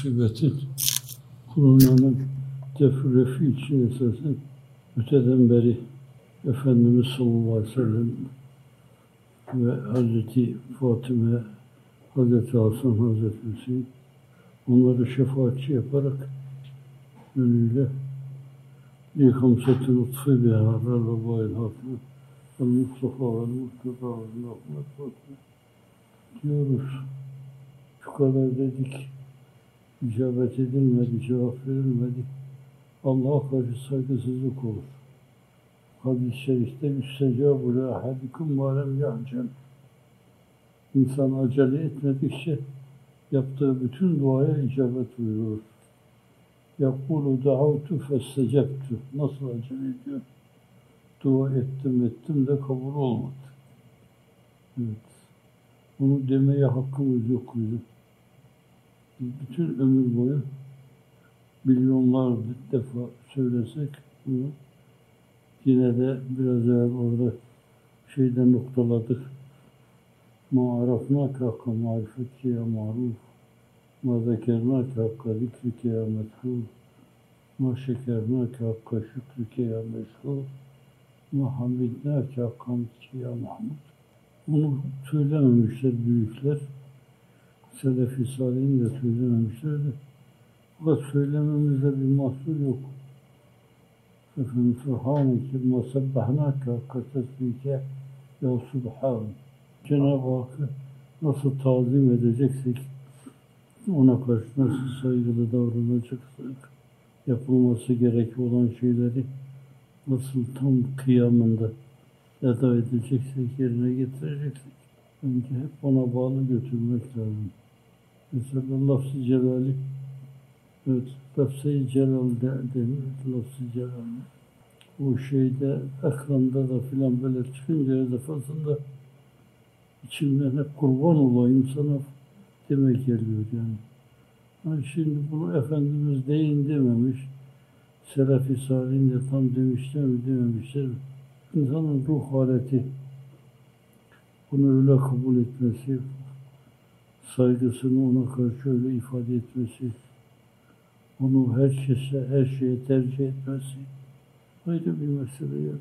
musibetin kulunanın tefrüfi için esasen öteden beri Efendimiz sallallahu aleyhi ve sellem ve Hazreti Fatıma, Hazreti Hasan, Hazreti Hüseyin onları şefaatçi yaparak önüyle lihamsetül lütfü biharrarla bayil hatına ve Mustafa ve Mustafa ve Ahmet Fatıma diyoruz. Şu kadar dedik, icabet edilmedi, cevap verilmedi. Allah'a karşı saygısızlık olur. Hadis-i şerifte "Yüstecâbu lâ ahadikum mâ lem ya'cel." İnsan acele etmedikçe yaptığı bütün duaya icabet buyurur. يَقُولُ دَعَوْتُ فَاسْتَجَبْتُ. Nasıl acele ediyor? Dua ettim de kabul olmadı. Evet. Bunu demeye hakkımız yok bizim. Biz bütün ömür boyu milyonlarca defa söylesek bunu yine de biraz evvel orada şeyden noktaladık. مَا عَرَفْنَاكَ حَقَّ مَعْرِفَتِكَ يَا مَعْرُوفُ مَا ذَكَرْنَاكَ حَقَّ ذِكْرِكَ يَا مَذْكُورُ مَا شَكَرْنَاكَ حَقَّ شُكْرِكَ يَا مَشْكُورُ مَا حَمِدْنَاكَ حَقَّ حَمْدِكَ يَا مَحْمُودُ. Bunu söylememişler büyükler. Selefi Salih'in de söylememişler de. Fakat söylememizde bir mahsur yok. Efendim, Subhaneke ma sebbahnâke hakka tesbihke ya Subhan. Cenab-ı Hakk'ı nasıl tazim edeceksek, ona karşı nasıl saygılı davranacaksak, yapılması gerek olan şeyleri nasıl tam kıyamında eda edeceksek, yerine getireceksek, önce hep ona bağlı götürmek lazım. Mesela lafz-ı celali, evet, lafz-ı celal denir, lafz-ı celal. O şeyde, ekranda da filan böyle çıkınca her defasında içimden hep kurban olayım sana demek geliyor yani. Yani şimdi bunu Efendimiz deyin dememiş, Selefi Salih'in de tam demişler mi dememişler mi? İnsanın ruh haleti bunu öyle kabul etmesi, saygısını ona karşı öyle ifade etmesi, onu her şeye tercih etmesi ayrı bir mesele yani.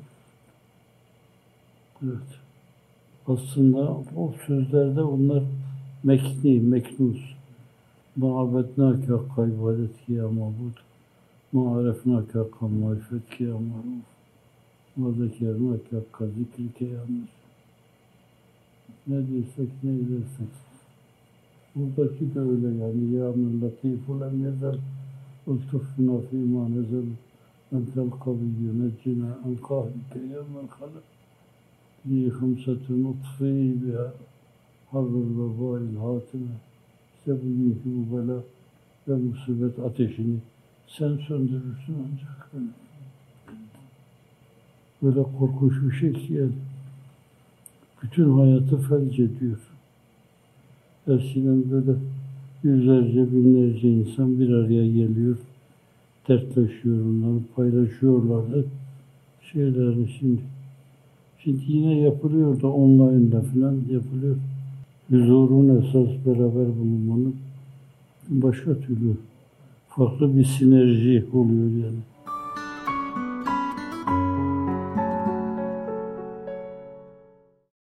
Evet. Aslında o sözlerde onlar meknûs. مَعَبَدْنَاكَ حَقَّ عِبَادَتِكَ يَا مَعْبُودُ مَعَرَفْنَاكَ حَقَّ مَعْرِفَتِكَ يَا مَعْرُوفُ وَذَكَرْنَاكَ حَقَّ ذِكْرِكَ يَا مَسْعُودُ. Ne diyorsak ne edersek. Buradaki de öyle yani. Ya men latiful emyezel ultufna fîmâ nezel entel kaviyyü neccina en kahrike ya men halak li hımsetü nutfî biha harrul vebâil hâtime. İşte bugünkü bu bela ve musibet ateşini sen söndürürsün ancak. Böyle korkunç bir şey ki yani. Bütün hayatı felç ediyor. Eskiden böyle yüzlerce, binlerce insan bir araya geliyor, dertleşiyorlar, paylaşıyorlardı şeylerini şimdi. Şimdi yine yapılıyor da online'da falan yapılıyor. Huzurun esas beraber bulunmanın başka türlü farklı bir sinerji oluyor yani.